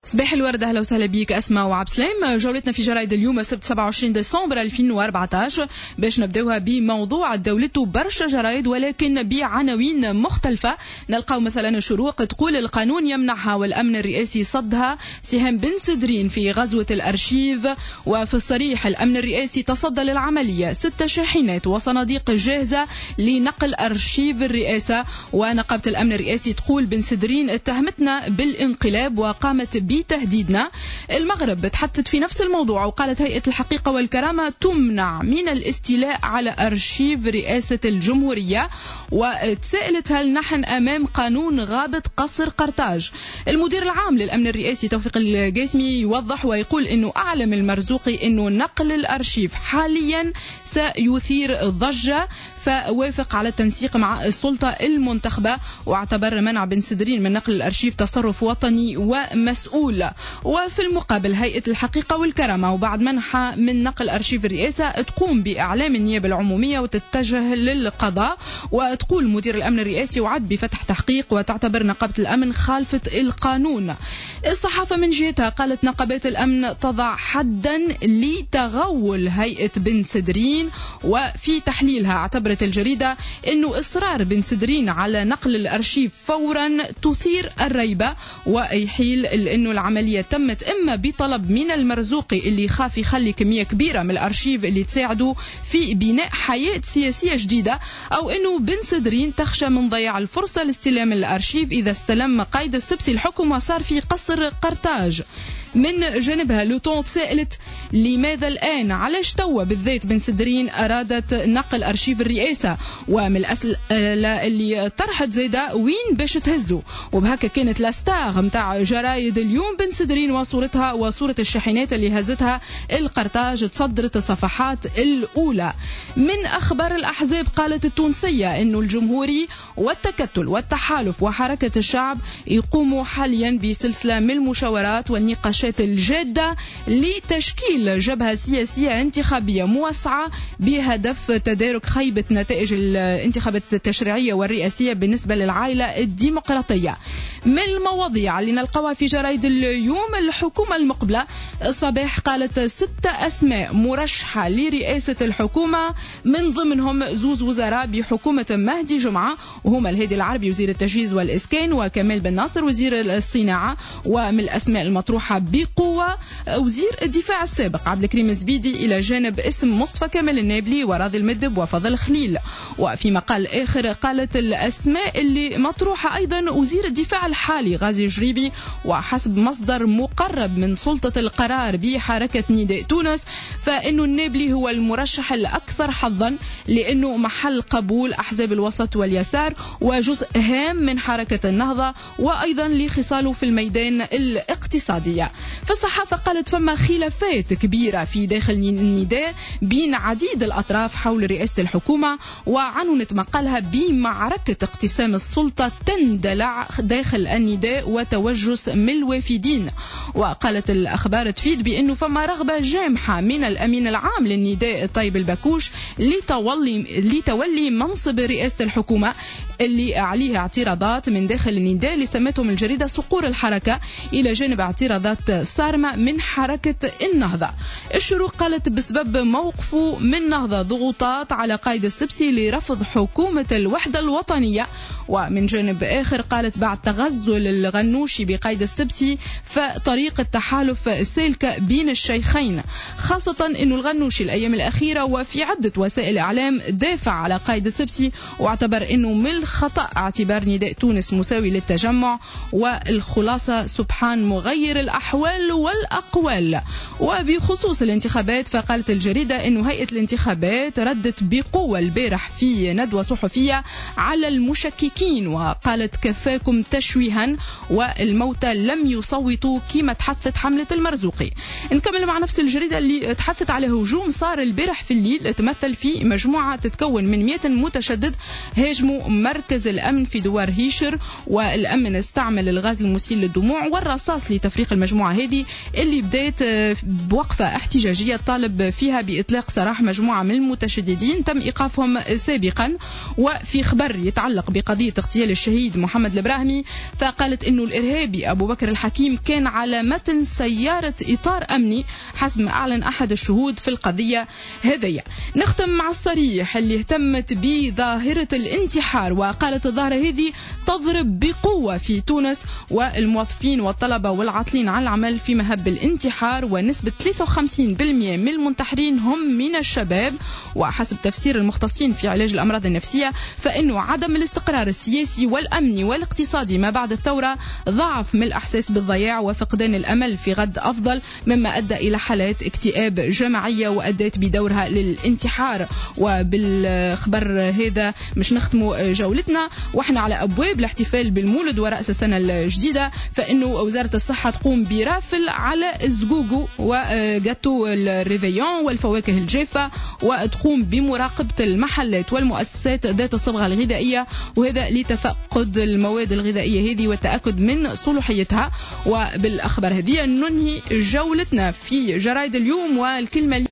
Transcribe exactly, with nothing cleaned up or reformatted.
صباح الورد، اهلا وسهلا بيك اسماء وعبد السلام. جولتنا في جرايد اليوم السبت سبعة وعشرين ديسمبر ألفين وأربعطاش باش نبداوها بموضوع دولته برشا جرايد ولكن بعناوين مختلفة. نلقاو مثلا شروق تقول القانون يمنعها والامن الرئاسي صدها، سهام بن سدرين في غزوة الارشيف، وفي الصريح الامن الرئاسي تصدى للعملية، ست شاحنات وصناديق جاهزة لنقل ارشيف الرئاسة. ونقابة الامن الرئاسي تقول بن سدرين اتهمتنا بالانقلاب وقامت ب تهديدنا. المغرب تحدثت في نفس الموضوع وقالت هيئة الحقيقة والكرامة تمنع من الاستيلاء على أرشيف رئاسة الجمهورية، وتسألت هل نحن أمام قانون غابة قصر قرطاج. المدير العام للأمن الرئاسي توفيق القاسمي يوضح ويقول أنه أعلم المرزوقي أنه نقل الأرشيف حاليا سيثير ضجة، فوافق على التنسيق مع السلطة المنتخبة، واعتبر منع بن سدرين من نقل الأرشيف تصرف وطني ومسؤول. وفي المقابل هيئة الحقيقة والكرامة وبعد منحها من نقل أرشيف الرئاسة تقوم بإعلام النيابة العمومية وتتجه للقضاء، وتقول مدير الأمن الرئاسي وعد بفتح تحقيق وتعتبر نقابة الأمن خالفة القانون. الصحافة من جهتها قالت نقابات الأمن تضع حدا لتغول هيئة بن سدرين، وفي تحليلها اعتبرت الجريدة أنه إصرار بن سدرين على نقل الأرشيف فورا تثير الريبة، ويحيل أنه العملية تمت إما بطلب من المرزوقي اللي يخاف يخلي كمية كبيرة من الأرشيف اللي تساعده في بناء حياة سياسية جديدة، أو أنه بن سدرين تخشى من ضياع الفرصة لاستلام الأرشيف إذا استلم قايد السبسي الحكم وصار في قصر قرطاج. من جانبها لوتون تسألت لماذا الآن، علاش توا بالذات بن سدرين أرادت نقل أرشيف الرئاسة، ومن الأسئلة اللي طرحت زيدا وين باش تهزوا. وبهكا كانت لاستار متاع جرايد اليوم بن سدرين وصورتها وصورة الشاحنات اللي هزتها القرطاج تصدرت الصفحات الأولى. من أخبار الأحزاب قالت التونسية إنه الجمهوري والتكتل والتحالف وحركة الشعب يقوموا حاليا بسلسلة من المشاورات والنقاشات الجادة لتشكيل جبهة سياسية انتخابية موسعة بهدف تدارك خيبة نتائج الانتخابات التشريعية والرئاسية بالنسبة للعائلة الديمقراطية. من المواضيع اللي نلقاها في جرايد اليوم الحكومة المقبلة، الصباح قالت ست أسماء مرشحة لرئاسة الحكومة، من ضمنهم زوز وزراء بحكومة مهدي جمعة وهما الهادي العربي وزير التجهيز والإسكان وكمال بن ناصر وزير الصناعة. ومن الأسماء المطروحة بقوة وزير الدفاع السابق عبد الكريم الزبيدي إلى جانب اسم مصطفى كامل النابلي وراضي المدب وفضل خليل. وفي مقال آخر قالت الأسماء اللي مطروحة أيضا وزير الدفاع الحالي غازي جريبي، وحسب مصدر مقرب من سلطة القرار بحركة نداء تونس فإنه النابلي هو المرشح الأكثر حظا لأنه محل قبول أحزاب الوسط واليسار وجزء هام من حركة النهضة، وأيضا لخصاله في الميدان الاقتصادية. في الصحافة قالت فما خلافات كبيرة في داخل النداء بين عديد الأطراف حول رئاسة الحكومة، وعنونت مقالها بمعركة اقتسام السلطة تندلع داخل النداء وتوجس من الوافدين. وقالت الأخبار تفيد بأنه فما رغبة جامحة من الأمين العام للنداء طيب البكوش لتولي, لتولي منصب رئاسة الحكومة اللي عليها اعتراضات من داخل النداء اللي سمتهم الجريدة صقور الحركة، إلى جانب اعتراضات صارمة من حركة النهضة. الشروق قالت بسبب موقفه من نهضة ضغوطات على قائد السبسي لرفض حكومة الوحدة الوطنية. ومن جانب آخر قالت بعد تغزل الغنوشي بقائد السبسي فطريق التحالف سالكة بين الشيخين، خاصة أنه الغنوشي الأيام الأخيرة وفي عدة وسائل إعلام دافع على قائد السبسي واعتبر أنه من الخطأ اعتبار نداء تونس مساوي للتجمع، والخلاصة سبحان مغير الأحوال والأقوال. وبخصوص الانتخابات فقالت الجريدة أنه هيئة الانتخابات ردت بقوة البارح في ندوة صحفية على المشككين، وقالت كفاكم تشويها والموتى لم يصوتوا كما تحدثت حملة المرزوقي. نكمل مع نفس الجريدة اللي تحدثت على هجوم صار البارح في الليل تمثل في مجموعة تتكون من مئة متشدد هاجموا مركز الأمن في دوار هيشر، والأمن استعمل الغاز المسيل للدموع والرصاص لتفريق المجموعة هذه اللي بدأت بوقفة احتجاجية طالب فيها بإطلاق سراح مجموعة من المتشددين تم إيقافهم سابقا. وفي خبر يتعلق بقضية اغتيال الشهيد محمد البراهمي، فقالت إنه الإرهابي أبو بكر الحكيم كان على متن سيارة إطار أمني حسب ما أعلن أحد الشهود في القضية هذية. نختم مع الصريح اللي اهتمت بظاهرة الانتحار، وقالت الظاهرة هذه تضرب بقوة في تونس، والموظفين والطلبة والعاطلين عن العمل في مهب الانتحار، ونسبة ثلاثة وخمسين بالمئة من المنتحرين هم من الشباب. وحسب تفسير المختصين في علاج الأمراض النفسية فإنه عدم الاستقرار السياسي والأمني والاقتصادي ما بعد الثورة ضعف من الإحساس بالضياع وفقدان الأمل في غد أفضل، مما أدى إلى حالات اكتئاب جماعية وأدت بدورها للانتحار. وبالخبر هذا مش نختموا جولتنا وإحنا على أبواب الاحتفال بالمولد ورأس السنة الجديدة، فإنه وزارة الصحة تقوم برافل على الزقوقو وجاتو الريفيون والفواكه الجافة، وتقوم بمراقبة المحلات والمؤسسات ذات الصبغة الغذائية، وهذا لتفقد المواد الغذائية هذه والتأكد من صلوحيتها. وبالأخبار هذه ننهي جولتنا في جرايد اليوم، والكلمة